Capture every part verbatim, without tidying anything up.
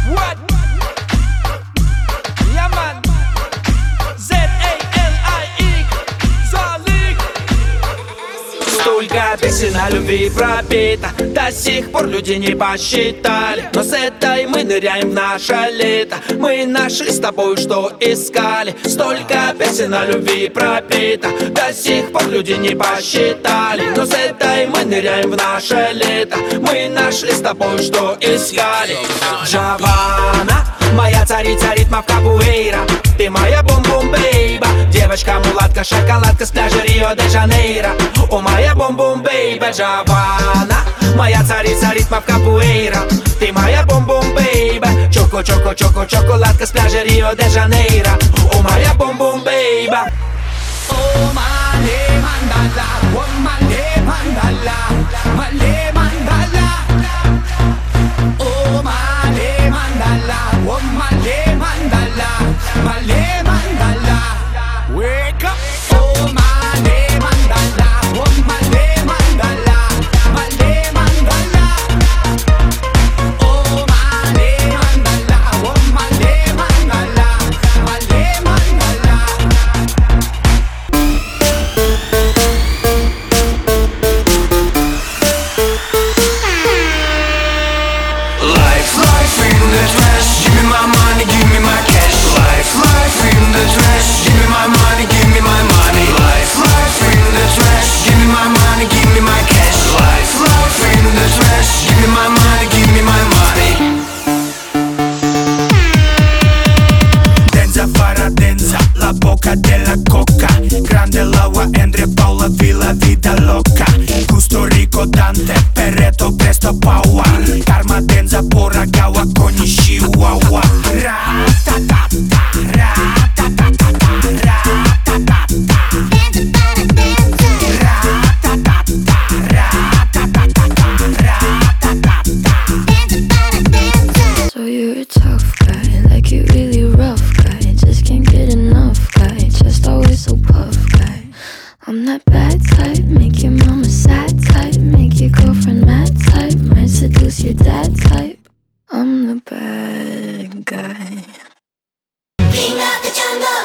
What? Yeah, man. Z A L I E. Залик. Столько песен о любви пропито, до сих пор люди не посчитали. Но с этой мы ныряем в наше лето. Мы нашли с тобой, что искали. Столько песен о любви пропито, до сих пор люди не посчитали. Но с этой мы ныряем в наше лето. Мы нашли с тобой, что искали. Джавана, моя царица ритмов капуэйра. Ты моя бум-бум-бейба. Девочка-мулатка, шоколадка с пляжа Рио-де-Жанейро. О, моя бум-бум-бейба. Джавана, моя царица ритмов капуэйра. Ты моя бум-бум-бейба. Чоко-чоко-чоко, шоколадка с пляжа Рио-де-Жанейро. О, моя бум-бум-бейба. О, мале мандала, о, мале мандала, мале мандала. О, мале мандала, о, мале мандала, мале мандала. Wake up. О, мале мандала, о, мале мандала, мале мандала. О, мале мандала, о, мале мандала, мале мандала. Life, life in the trash. Give me my money, give me my cash. Life, life in the trash. Give me my money, give me my money. Life, life in the trash. Give me my money, give me my cash. Life, life in the trash. Give me my money, give me my money. Denza para denza, la boca della coca. Grande lawa, Andre Paula, Villa, vita loca. Gusto rico, Dante, Pereto, presto, paua. Karma, denza, pora, gawa, koni, chihuahua. Ra-ta-ta-ta, ra-ta-ta-ta, ra-ta-ta-ta. Ra-ta-ta-ta, ra-ta-ta-ta, ra-ta-ta-ta. So you're a tough guy, like you really rough guy. Just can't get enough guy, just always so puff guy. I'm that bad type, make your mama sad type, make your girlfriend mad type, might seduce your dad type. I'm the bad guy. King of the jungle.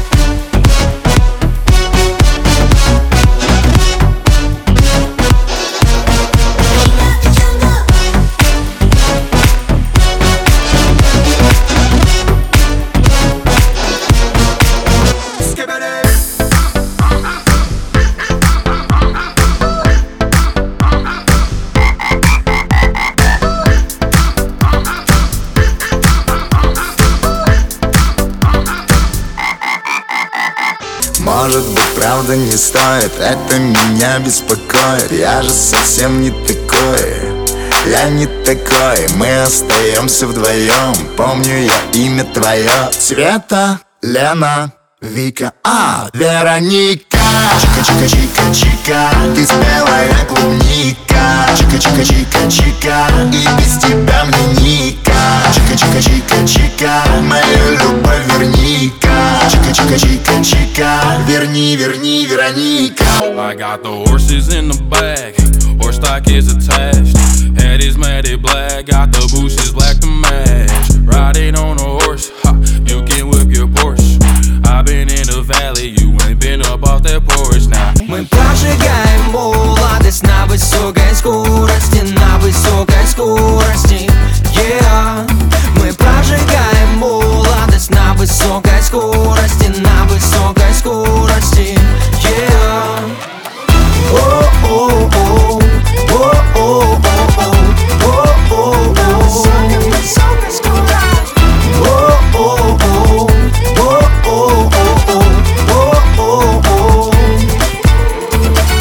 Может быть, правда не стоит, это меня беспокоит. Я же совсем не такой, я не такой. Мы остаемся вдвоем, помню я имя твое. Света, Лена, Вика, а, Вероника. Чика-чика-чика-чика, ты спелая клубника. Чика-чика-чика-чика, и без тебя мне ника. Чика-чика-чика-чика, мою любовь верни-ка. Чика-чика-чика-чика, верни, верни, Вероника. I got the horses in the back, horse stock is attached. Head is matted black, got the bushes black to match. Riding on a horse, ha, you can whip your Porsche. I've been in the valley, you ain't been up off that porch now. Мы прожигаем молодость на высокой скорости, на высокой скорости.